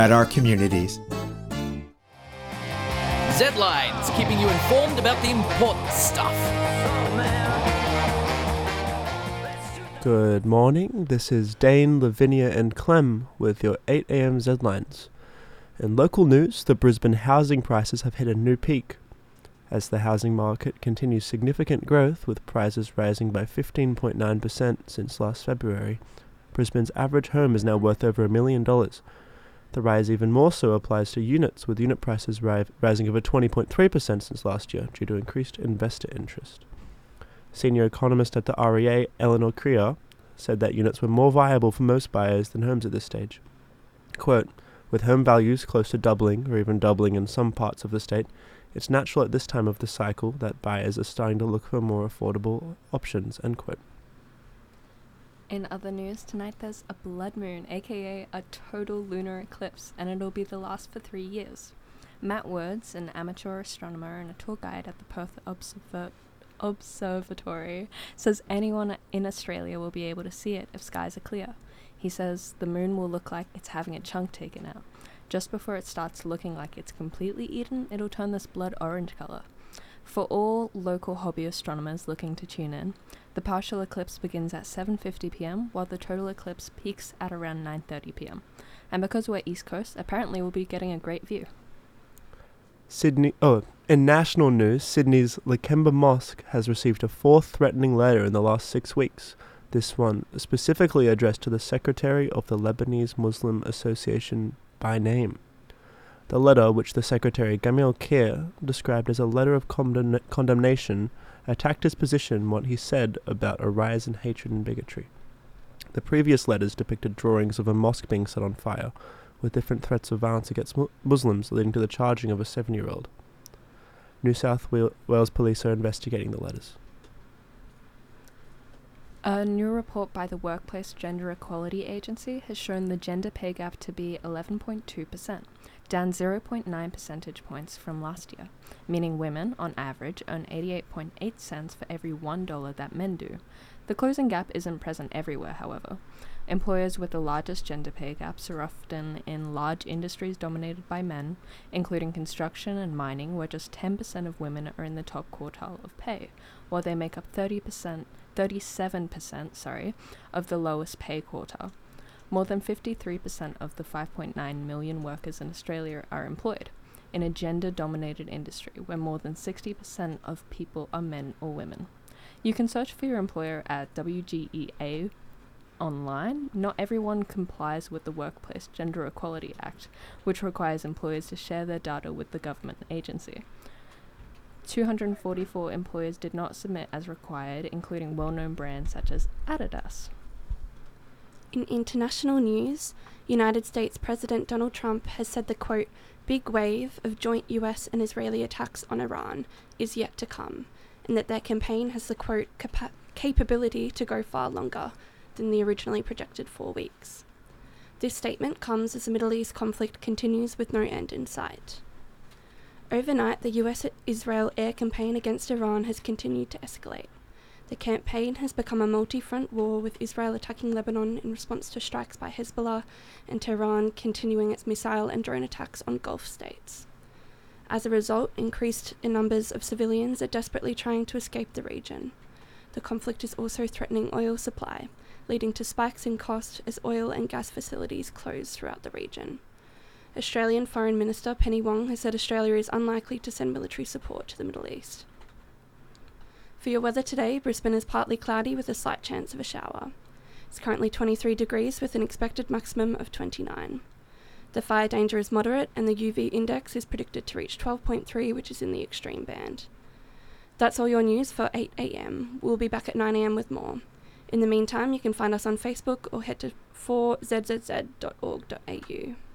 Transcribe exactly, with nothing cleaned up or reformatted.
at our communities. Z-Lines, keeping you informed about the important stuff. Good morning, this is Dane, Lavinia and Clem with your eight a.m. Z-Lines. In local news, the Brisbane housing prices have hit a new peak. As the housing market continues significant growth, with prices rising by fifteen point nine percent since last February, Brisbane's average home is now worth over a million dollars. The rise even more so applies to units, with unit prices ri- rising over twenty point three percent since last year due to increased investor interest. Senior economist at the R E A, Eleanor Crear, said that units were more viable for most buyers than homes at this stage. Quote, "With home values close to doubling or even doubling in some parts of the state, it's natural at this time of the cycle that buyers are starting to look for more affordable options," end quote. In other news, tonight there's a blood moon, aka a total lunar eclipse, and it'll be the last for three years. Matt Words, an amateur astronomer and a tour guide at the Perth Observer- Observatory, says anyone in Australia will be able to see it if skies are clear. He says the moon will look like it's having a chunk taken out. Just before it starts looking like it's completely eaten, it'll turn this blood orange colour. For all local hobby astronomers looking to tune in, the partial eclipse begins at seven fifty p.m, while the total eclipse peaks at around nine thirty p.m. And because we're East Coast, apparently we'll be getting a great view. Sydney. Oh, in national news, Sydney's Lakemba Mosque has received a fourth threatening letter in the last six weeks. This one specifically addressed to the Secretary of the Lebanese Muslim Association by name. The letter, which the Secretary Gamil Kher described as a letter of condemn- condemnation, attacked his position what he said about a rise in hatred and bigotry. The previous letters depicted drawings of a mosque being set on fire, with different threats of violence against mu- Muslims leading to the charging of a seven-year-old. New South Wales police are investigating the letters. A new report by the Workplace Gender Equality Agency has shown the gender pay gap to be eleven point two percent, down zero point nine percentage points from last year, meaning women, on average, earn eighty-eight point eight cents for every one dollar that men do. The closing gap isn't present everywhere, however. Employers with the largest gender pay gaps are often in large industries dominated by men, including construction and mining, where just ten percent of women are in the top quartile of pay, while they make up thirty percent, thirty-seven percent, sorry, of the lowest pay quartile. More than fifty-three percent of the five point nine million workers in Australia are employed in a gender-dominated industry where more than sixty percent of people are men or women. You can search for your employer at W G E A online. Not everyone complies with the Workplace Gender Equality Act, which requires employers to share their data with the government agency. two hundred forty-four employers did not submit as required, including well-known brands such as Adidas. In international news, United States President Donald Trump has said the, quote, big wave of joint U S and Israeli attacks on Iran is yet to come, and that their campaign has the, quote, capa- capability to go far longer than the originally projected four weeks. This statement comes as the Middle East conflict continues with no end in sight. Overnight, the U S-Israel air campaign against Iran has continued to escalate. The campaign has become a multi-front war, with Israel attacking Lebanon in response to strikes by Hezbollah, and Tehran continuing its missile and drone attacks on Gulf states. As a result, increased numbers of civilians are desperately trying to escape the region. The conflict is also threatening oil supply, leading to spikes in cost as oil and gas facilities close throughout the region. Australian Foreign Minister Penny Wong has said Australia is unlikely to send military support to the Middle East. For your weather today, Brisbane is partly cloudy with a slight chance of a shower. It's currently twenty-three degrees with an expected maximum of twenty-nine. The fire danger is moderate and the U V index is predicted to reach twelve point three, which is in the extreme band. That's all your news for eight a.m. We'll be back at nine a.m. with more. In the meantime, you can find us on Facebook or head to four z z z dot org dot a u.